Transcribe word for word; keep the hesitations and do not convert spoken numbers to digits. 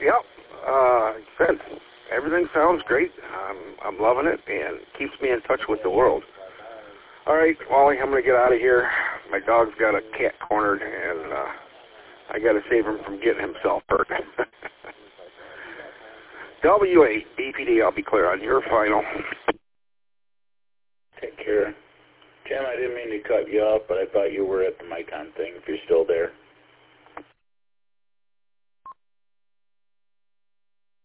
Yep. Uh, good. Everything sounds great. I'm, I'm loving it and keeps me in touch with the world. All right, Wally, I'm going to get out of here. My dog's got a cat cornered, and uh, I got to save him from getting himself hurt. W eight, B P D, I'll be clear on your final. Take care. Tim, I didn't mean to cut you off, but I thought you were at the Micon thing, if you're still there.